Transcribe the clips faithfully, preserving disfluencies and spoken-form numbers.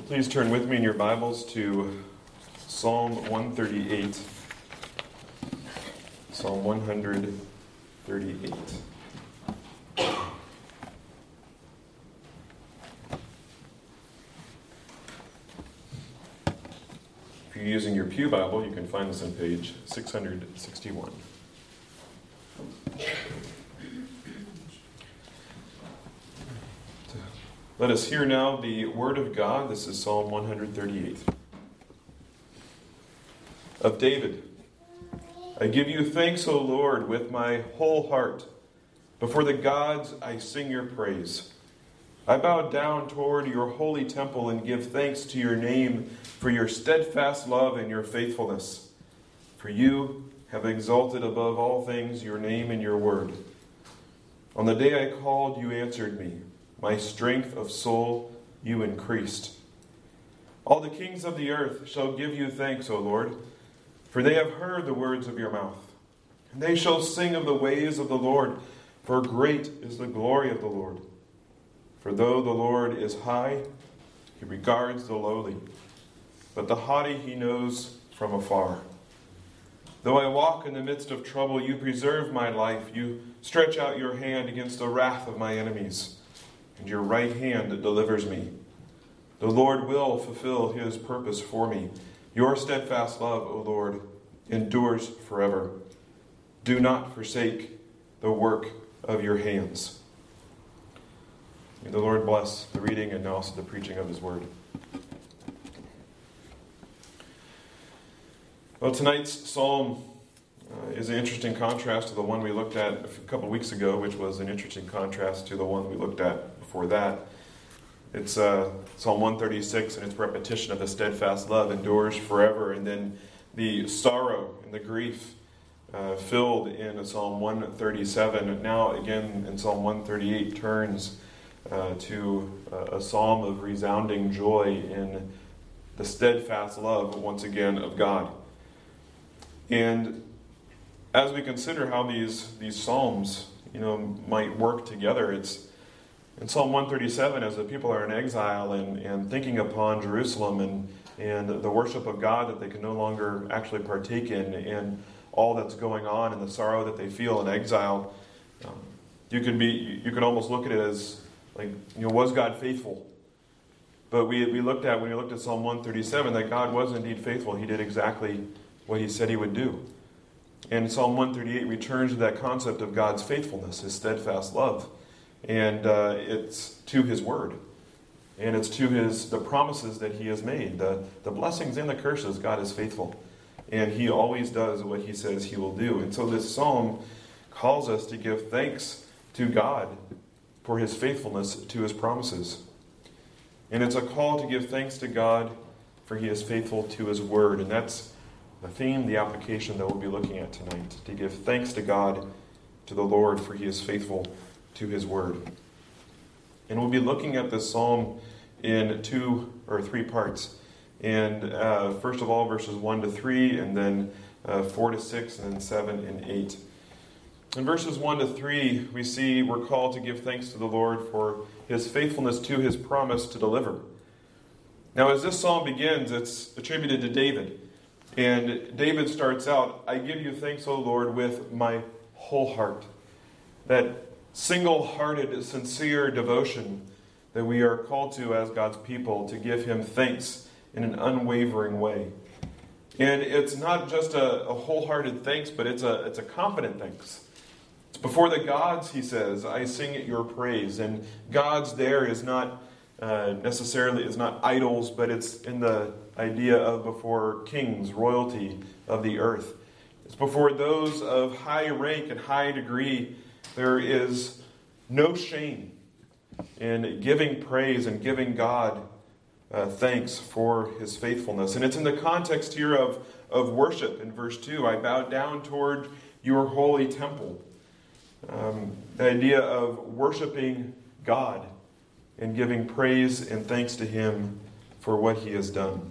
Please turn with me in your Bibles to Psalm one thirty-eight. Psalm one thirty-eight. If you're using your Pew Bible, you can find this on page six sixty-one. Let us hear now the Word of God. This is Psalm one thirty-eight. Of David. I give you thanks, O Lord, with my whole heart. Before the gods I sing your praise. I bow down toward your holy temple and give thanks to your name for your steadfast love and your faithfulness. For you have exalted above all things your name and your word. On the day I called, you answered me. My strength of soul you increased. All the kings of the earth shall give you thanks, O Lord, for they have heard the words of your mouth. And they shall sing of the ways of the Lord, for great is the glory of the Lord. For though the Lord is high, he regards the lowly, but the haughty he knows from afar. Though I walk in the midst of trouble, you preserve my life. You stretch out your hand against the wrath of my enemies, and your right hand delivers me. The Lord will fulfill his purpose for me. Your steadfast love, O Lord, endures forever. Do not forsake the work of your hands. May the Lord bless the reading and also the preaching of his word. Well, tonight's psalm uh, is an interesting contrast to the one we looked at a couple of weeks ago, which was an interesting contrast to the one we looked at before that. It's uh, Psalm one thirty-six, and its repetition of the steadfast love endures forever, and then the sorrow and the grief uh, filled in Psalm one thirty-seven. Now, again, in Psalm one thirty-eight, turns uh, to uh, a psalm of resounding joy in the steadfast love, once again, of God. And as we consider how these these psalms, you know, might work together, it's in Psalm one thirty-seven, as the people are in exile and, and thinking upon Jerusalem and, and the worship of God that they can no longer actually partake in, and all that's going on and the sorrow that they feel in exile, um, you could be you could almost look at it as like, you know, was God faithful? But we we looked at when we looked at Psalm one thirty-seven that God was indeed faithful. He did exactly what he said he would do. And Psalm one thirty-eight returns to that concept of God's faithfulness, his steadfast love. And uh, it's to his word. And it's to his the promises that he has made. The, the blessings and the curses, God is faithful. And he always does what he says he will do. And so this psalm calls us to give thanks to God for his faithfulness to his promises. And it's a call to give thanks to God for he is faithful to his word. And that's the theme, the application that we'll be looking at tonight. To give thanks to God, to the Lord, for he is faithful to his word. And we'll be looking at this psalm in two or three parts. And uh, first of all, verses one to three, and then uh, four to six, and then seven and eight. In verses one to three, we see we're called to give thanks to the Lord for his faithfulness to his promise to deliver. Now, as this psalm begins, it's attributed to David. And David starts out, I give you thanks, O Lord, with my whole heart. That single-hearted, sincere devotion that we are called to as God's people, to give him thanks in an unwavering way. And it's not just a, a wholehearted thanks, but it's a, it's a confident thanks. It's before the gods, he says, I sing your praise. And gods there is not uh, necessarily, is not idols, but it's in the idea of before kings, royalty of the earth. It's before those of high rank and high degree. There is no shame in giving praise and giving God uh, thanks for his faithfulness. And it's in the context here of, of worship. In verse two, I bow down toward your holy temple. Um, the idea of worshiping God and giving praise and thanks to him for what he has done.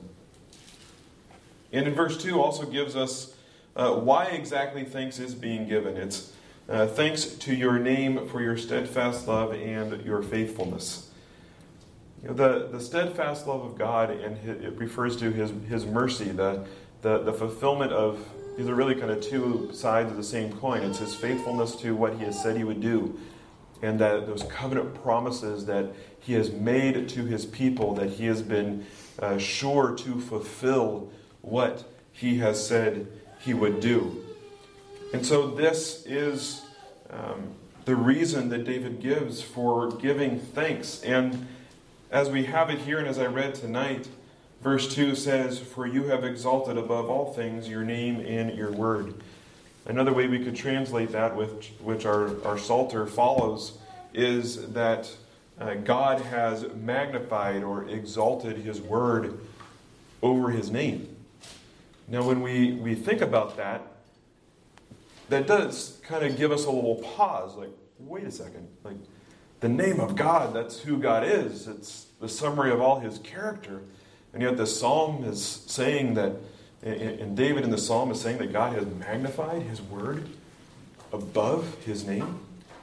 And in verse two also gives us uh, why exactly thanks is being given. It's Uh, thanks to your name for your steadfast love and your faithfulness. You know, the, the steadfast love of God, and his, it refers to his, his mercy, the, the, the fulfillment of, these are really kind of two sides of the same coin. It's his faithfulness to what he has said he would do, and that those covenant promises that he has made to his people, that he has been uh, sure to fulfill what he has said he would do. And so this is um, the reason that David gives for giving thanks. And as we have it here, and as I read tonight, verse two says, "For you have exalted above all things your name in your word." Another way we could translate that, which, which our, our Psalter follows, is that uh, God has magnified or exalted his word over his name. Now, when we, we think about that, that does kind of give us a little pause. Like, wait a second. Like, the name of God, that's who God is. It's the summary of all his character. And yet the psalm is saying that, and David in the psalm is saying that God has magnified his word above his name.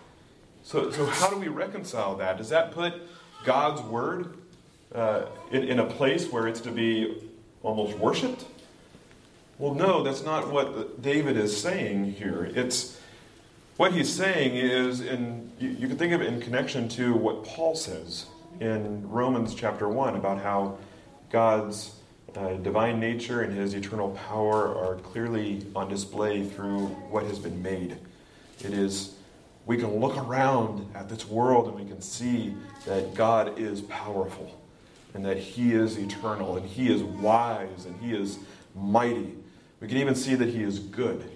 So, so how do we reconcile that? Does that put God's word uh, in, in a place where it's to be almost worshipped? Well, no, that's not what David is saying here. It's what he's saying is, in you, you can think of it in connection to what Paul says in Romans chapter one about how God's uh, divine nature and his eternal power are clearly on display through what has been made. It is, we can look around at this world and we can see that God is powerful and that he is eternal and he is wise and he is mighty. We can even see that he is good.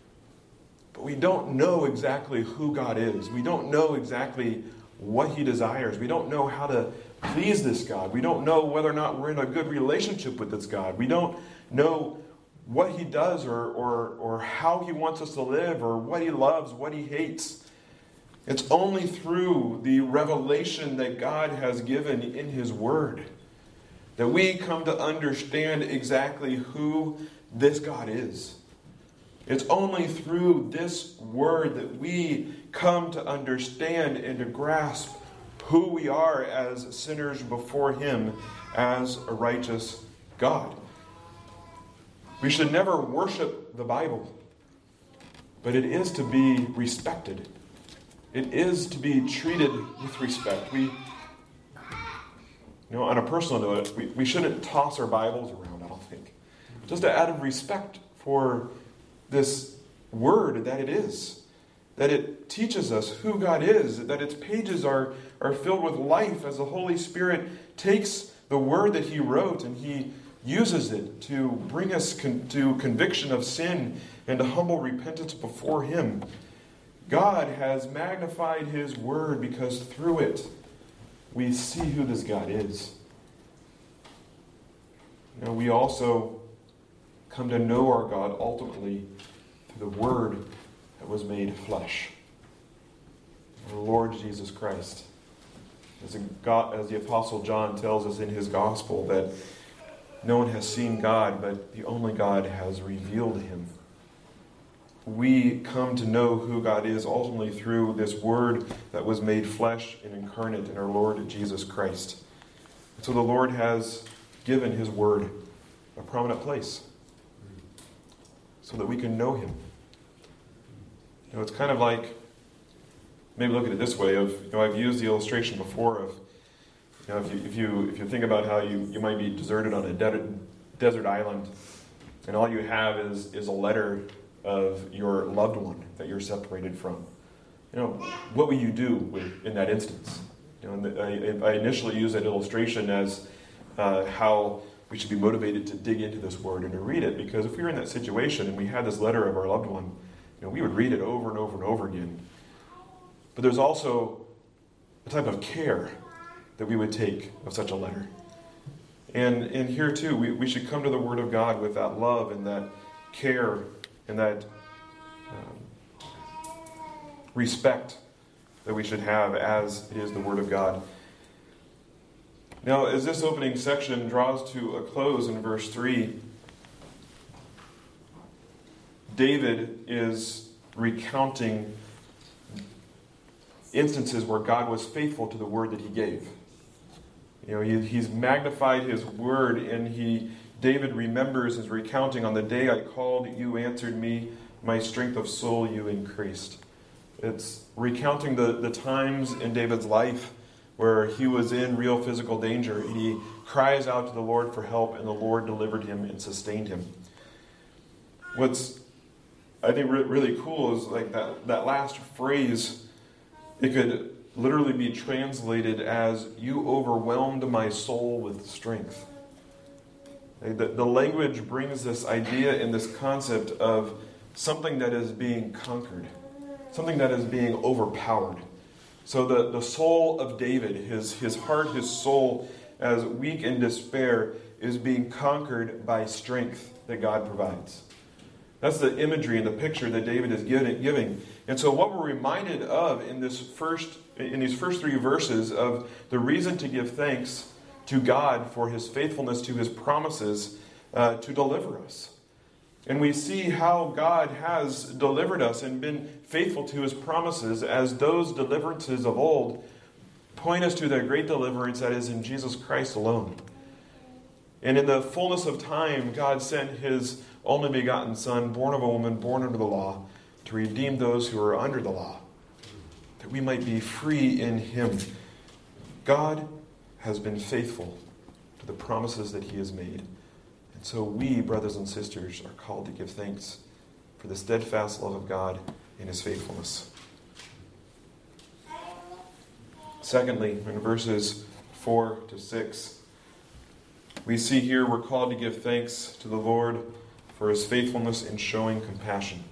But we don't know exactly who God is. We don't know exactly what he desires. We don't know how to please this God. We don't know whether or not we're in a good relationship with this God. We don't know what he does or, or, or how he wants us to live or what he loves, what he hates. It's only through the revelation that God has given in his word that we come to understand exactly who this God is. It's only through this word that we come to understand and to grasp who we are as sinners before him as a righteous God. We should never worship the Bible, but it is to be respected. It is to be treated with respect. We, you know, on a personal note, we, we shouldn't toss our Bibles around, I don't think. Just out of respect for this word that it is. That it teaches us who God is. That its pages are, are filled with life as the Holy Spirit takes the word that he wrote and he uses it to bring us con- to conviction of sin and to humble repentance before him. God has magnified his word because through it we see who this God is. Now we also come to know our God ultimately through the Word that was made flesh. Our Lord Jesus Christ. As, a God, as the Apostle John tells us in his Gospel, that no one has seen God, but the only God has revealed him. We come to know who God is ultimately through this Word that was made flesh and incarnate in our Lord Jesus Christ. And so the Lord has given his Word a prominent place so that we can know him. You know, it's kind of like, maybe look at it this way, of, you know, I've used the illustration before of, you know, if you if you, if you think about how you, you might be deserted on a de- desert island, and all you have is, is a letter of your loved one that you're separated from. You know, what will you do with, in that instance? You know, and the, I, I initially used that illustration as uh, how we should be motivated to dig into this word and to read it, because if we were in that situation and we had this letter of our loved one, you know, we would read it over and over and over again. But there's also a type of care that we would take of such a letter. And, and here too, we, we should come to the Word of God with that love and that care and that um, respect that we should have as it is the Word of God. Now, as this opening section draws to a close in verse three, David is recounting instances where God was faithful to the word that he gave. You know, he, he's magnified his word, and he David remembers his recounting, on the day I called, you answered me, my strength of soul you increased. It's recounting the, the times in David's life where he was in real physical danger. He cries out to the Lord for help, and the Lord delivered him and sustained him. What's, I think, re- really cool is like that, that last phrase. It could literally be translated as, you overwhelmed my soul with strength. The, the language brings this idea and this concept of something that is being conquered, something that is being overpowered. So the, the soul of David, his, his heart, his soul, as weak in despair, is being conquered by strength that God provides. That's the imagery and the picture that David is giving. And so what we're reminded of in this first, in these first three verses of the reason to give thanks to God for his faithfulness to his promises uh, to deliver us. And we see how God has delivered us and been faithful to his promises, as those deliverances of old point us to that great deliverance that is in Jesus Christ alone. And in the fullness of time, God sent his only begotten Son, born of a woman, born under the law, to redeem those who are under the law, that we might be free in him. God has been faithful to the promises that he has made. And so we, brothers and sisters, are called to give thanks for the steadfast love of God and his faithfulness. Secondly, in verses four to six, we see here we're called to give thanks to the Lord for his faithfulness in showing compassion.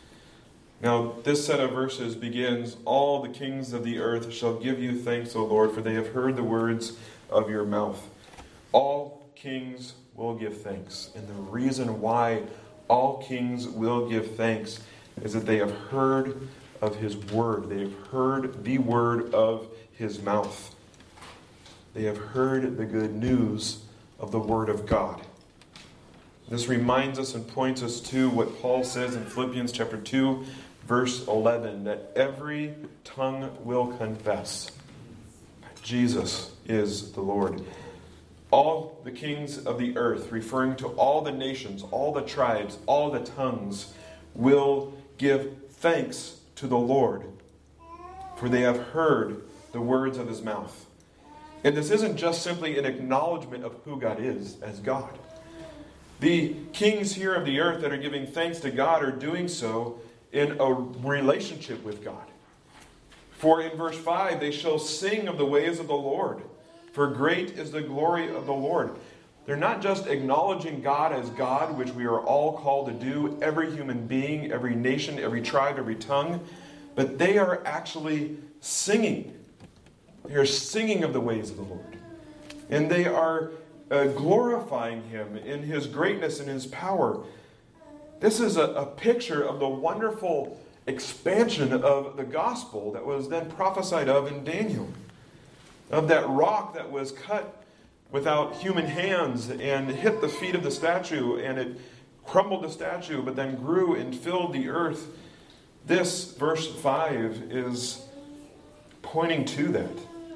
Now, this set of verses begins, all the kings of the earth shall give you thanks, O Lord, for they have heard the words of your mouth. All kings will give thanks. And the reason why all kings will give thanks is that they have heard of his word. They have heard the word of his mouth. They have heard the good news of the word of God. This reminds us and points us to what Paul says in Philippians chapter two, verse eleven, that every tongue will confess that Jesus is the Lord. All the kings of the earth, referring to all the nations, all the tribes, all the tongues, will give thanks to the Lord, for they have heard the words of his mouth. And this isn't just simply an acknowledgement of who God is as God. The kings here of the earth that are giving thanks to God are doing so in a relationship with God. For in verse five, they shall sing of the ways of the Lord, for great is the glory of the Lord. They're not just acknowledging God as God, which we are all called to do, every human being, every nation, every tribe, every tongue, but they are actually singing. They are singing of the ways of the Lord. And they are uh, glorifying him in his greatness and his power. This is a, a picture of the wonderful expansion of the gospel that was then prophesied of in Daniel. Of that rock that was cut without human hands and hit the feet of the statue, and it crumbled the statue, but then grew and filled the earth. This, verse five, is pointing to that.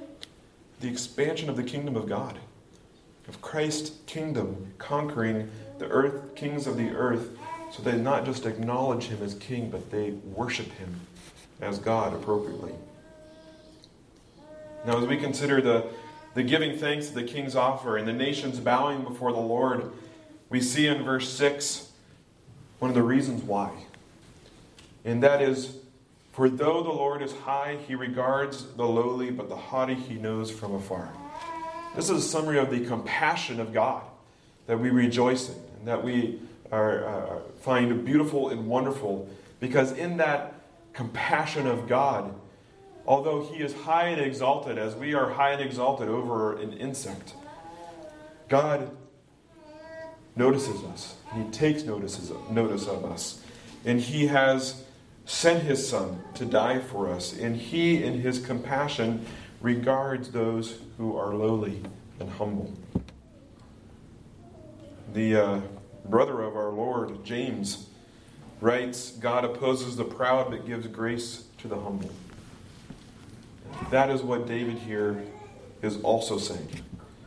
The expansion of the kingdom of God. Of Christ's kingdom conquering the earth, kings of the earth, so they not just acknowledge him as king, but they worship him as God appropriately. Now, as we consider the, the giving thanks that the kings offer and the nations bowing before the Lord, we see in verse six one of the reasons why. And that is, for though the Lord is high, he regards the lowly, but the haughty he knows from afar. This is a summary of the compassion of God that we rejoice in and that we are, uh, find beautiful and wonderful, because in that compassion of God, although he is high and exalted, as we are high and exalted over an insect, God notices us. He takes notices, notice of us. And he has sent his Son to die for us. And he, in his compassion, regards those who are lowly and humble. The uh, brother of our Lord, James, writes, God opposes the proud but gives grace to the humble. That is what David here is also saying.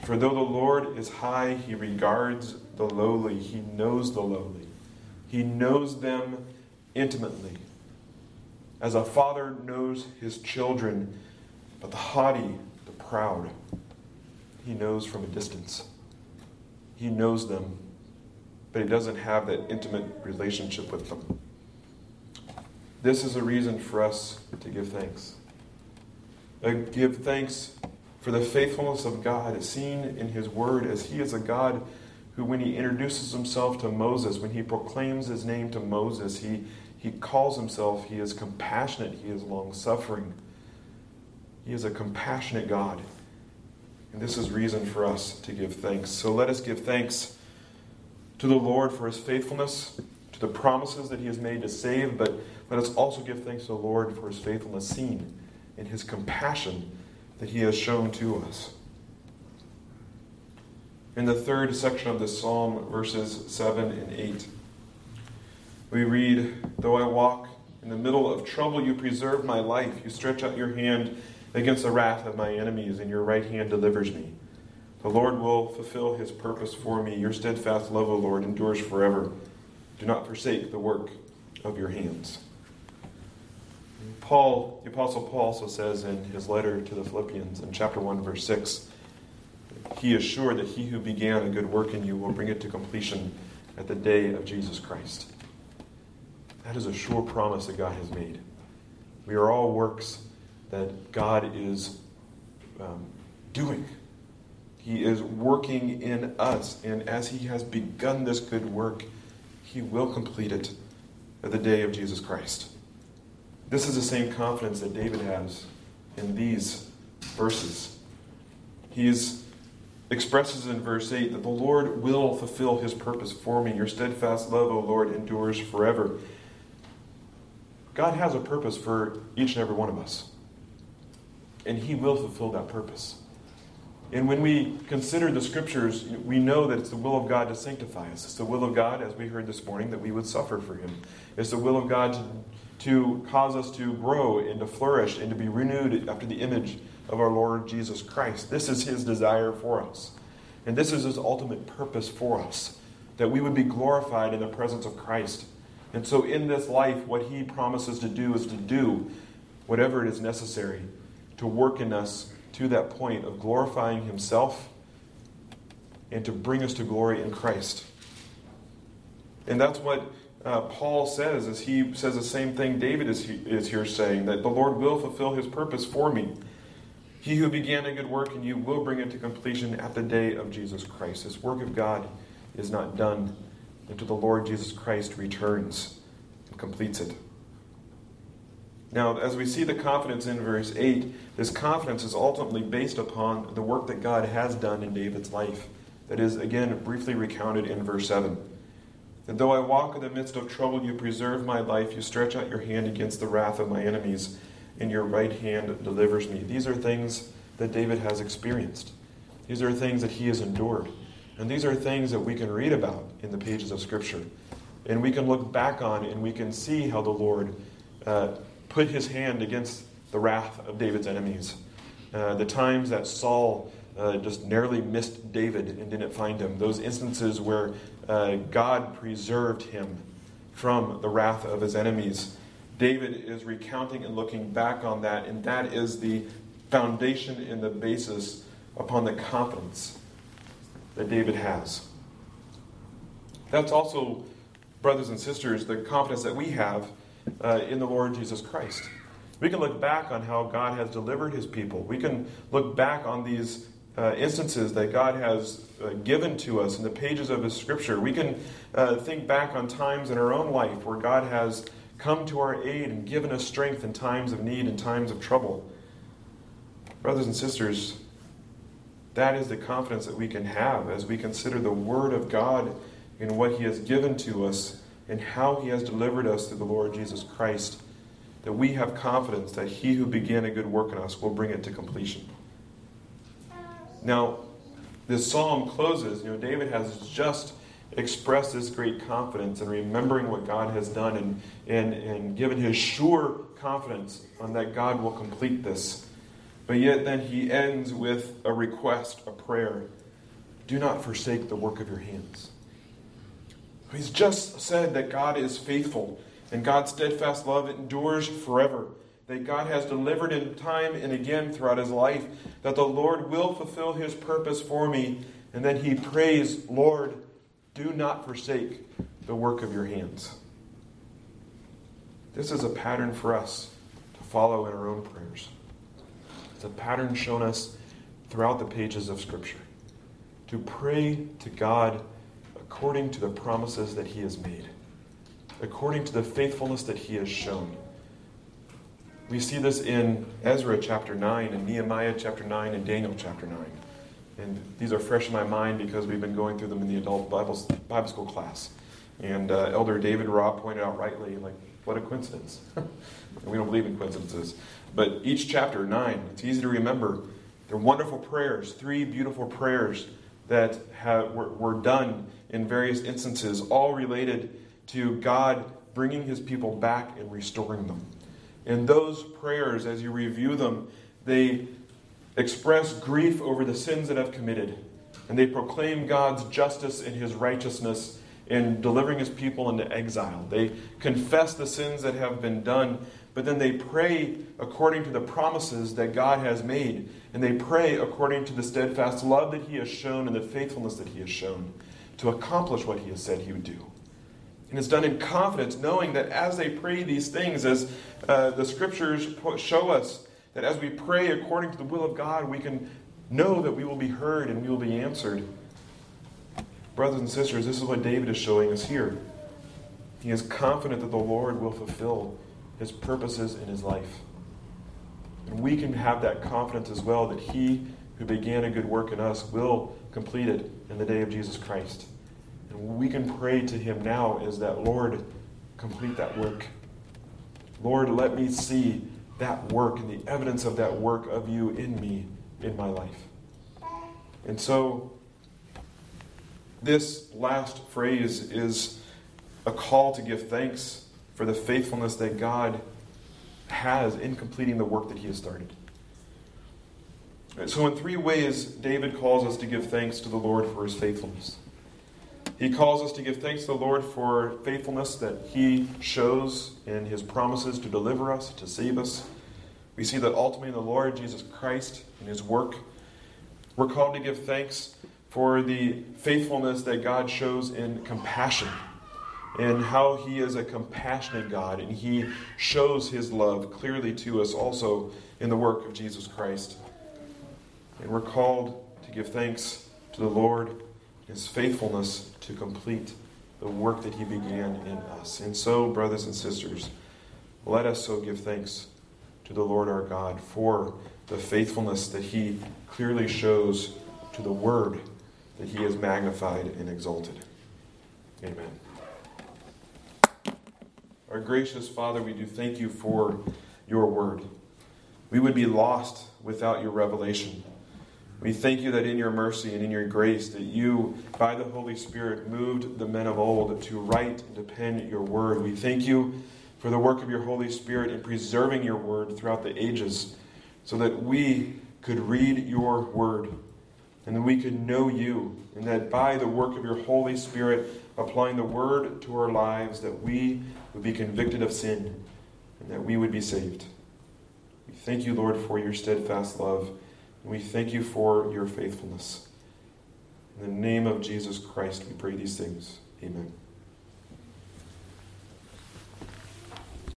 For though the Lord is high, he regards the lowly. He knows the lowly. He knows them intimately. As a father knows his children, but the haughty, the proud, he knows from a distance. He knows them, but he doesn't have that intimate relationship with them. This is a reason for us to give thanks. Uh, give thanks for the faithfulness of God seen in his word, as he is a God who, when he introduces himself to Moses, when he proclaims his name to Moses, he, he calls himself, he is compassionate, he is long-suffering. He is a compassionate God. And this is reason for us to give thanks. So let us give thanks to the Lord for his faithfulness, to the promises that he has made to save, but let us also give thanks to the Lord for his faithfulness seen in his compassion that he has shown to us. In the third section of this psalm, verses seven and eight, we read, "Though I walk in the middle of trouble, you preserve my life. You stretch out your hand against the wrath of my enemies, and your right hand delivers me. The Lord will fulfill his purpose for me. Your steadfast love, O Lord, endures forever. Do not forsake the work of your hands." Paul, the Apostle Paul also says in his letter to the Philippians in chapter one, verse six, he is sure that he who began a good work in you will bring it to completion at the day of Jesus Christ. That is a sure promise that God has made. We are all works that God is um, doing. He is working in us, and as he has begun this good work, he will complete it at the day of Jesus Christ. This is the same confidence that David has in these verses. He is, expresses in verse eight that the Lord will fulfill his purpose for me. Your steadfast love, O Lord, endures forever. God has a purpose for each and every one of us, and he will fulfill that purpose. And when we consider the scriptures, we know that it's the will of God to sanctify us. It's the will of God, as we heard this morning, that we would suffer for him. It's the will of God to to cause us to grow and to flourish and to be renewed after the image of our Lord Jesus Christ. This is his desire for us. And this is his ultimate purpose for us, that we would be glorified in the presence of Christ. And so in this life, what he promises to do is to do whatever it is necessary to work in us to that point of glorifying himself and to bring us to glory in Christ. And that's what Uh, Paul says, as he says the same thing David is, he, is here saying, that the Lord will fulfill his purpose for me. He who began a good work in you will bring it to completion at the day of Jesus Christ. This work of God is not done until the Lord Jesus Christ returns and completes it. Now, as we see the confidence in verse eight, this confidence is ultimately based upon the work that God has done in David's life. That is, again, briefly recounted in verse seven. "And though I walk in the midst of trouble, you preserve my life. You stretch out your hand against the wrath of my enemies, and your right hand delivers me." These are things that David has experienced. These are things that he has endured. And these are things that we can read about in the pages of Scripture. And we can look back on and we can see how the Lord uh, put his hand against the wrath of David's enemies. Uh, the times that Saul uh, just narrowly missed David and didn't find him. Those instances where uh, God preserved him from the wrath of his enemies. David is recounting and looking back on that, and that is the foundation and the basis upon the confidence that David has. That's also, brothers and sisters, the confidence that we have uh, in the Lord Jesus Christ. We can look back on how God has delivered his people. We can look back on these uh, instances that God has uh, given to us in the pages of his Scripture. We can uh, think back on times in our own life where God has come to our aid and given us strength in times of need and times of trouble. Brothers and sisters, that is the confidence that we can have as we consider the Word of God and what he has given to us and how he has delivered us through the Lord Jesus Christ, that we have confidence that he who began a good work in us will bring it to completion. Now, this psalm closes, you know, David has just expressed this great confidence in remembering what God has done and, and, and given his sure confidence on that God will complete this. But yet then he ends with a request, a prayer. do not forsake the work of your hands. He's just said that God is faithful and God's steadfast love endures forever, that God has delivered him time and again throughout his life, that the Lord will fulfill his purpose for me. And then he prays, Lord, do not forsake the work of your hands. This is a pattern for us to follow in our own prayers. It's a pattern shown us throughout the pages of Scripture. To pray to God according to the promises that he has made, according to the faithfulness that he has shown. We see this in Ezra chapter nine, and Nehemiah chapter nine, and Daniel chapter nine. And these are fresh in my mind because we've been going through them in the adult Bible, Bible school class. And uh, Elder David Robb pointed out rightly, like, what a coincidence. We don't believe in coincidences. But each chapter, nine, it's easy to remember. They're wonderful prayers, three beautiful prayers that have, were, were done in various instances, all related to God bringing his people back and restoring them. And those prayers, as you review them, they express grief over the sins that have committed. And they proclaim God's justice and his righteousness in delivering his people into exile. They confess the sins that have been done, but then they pray according to the promises that God has made. And they pray according to the steadfast love that he has shown and the faithfulness that he has shown to accomplish what he has said he would do. And it's done in confidence, knowing that as they pray these things, as uh, the Scriptures show us, that as we pray according to the will of God, we can know that we will be heard and we will be answered. Brothers and sisters, this is what David is showing us here. He is confident that the Lord will fulfill his purposes in his life. And we can have that confidence as well, that he who began a good work in us will complete it in the day of Jesus Christ. And we can pray to him now is that, Lord, complete that work. Lord, let me see that work and the evidence of that work of you in me, in my life. And so, this last phrase is a call to give thanks for the faithfulness that God has in completing the work that he has started. So in three ways, David calls us to give thanks to the Lord for his faithfulness. He calls us to give thanks to the Lord for faithfulness that he shows in his promises to deliver us, to save us. We see that ultimately in the Lord Jesus Christ and his work. We're called to give thanks for the faithfulness that God shows in compassion, and how he is a compassionate God, and he shows his love clearly to us also in the work of Jesus Christ. And we're called to give thanks to the Lord, his faithfulness to complete the work that he began in us. And so, brothers and sisters, let us so give thanks to the Lord our God for the faithfulness that he clearly shows to the word that he has magnified and exalted. Amen. Our gracious Father, we do thank you for your word. We would be lost without your revelation. We thank you that in your mercy and in your grace that you, by the Holy Spirit, moved the men of old to write and to pen your word. We thank you for the work of your Holy Spirit in preserving your word throughout the ages so that we could read your word and that we could know you, and that by the work of your Holy Spirit applying the word to our lives that we would be convicted of sin and that we would be saved. We thank you, Lord, for your steadfast love, and we thank you for your faithfulness. In the name of Jesus Christ, we pray these things. Amen.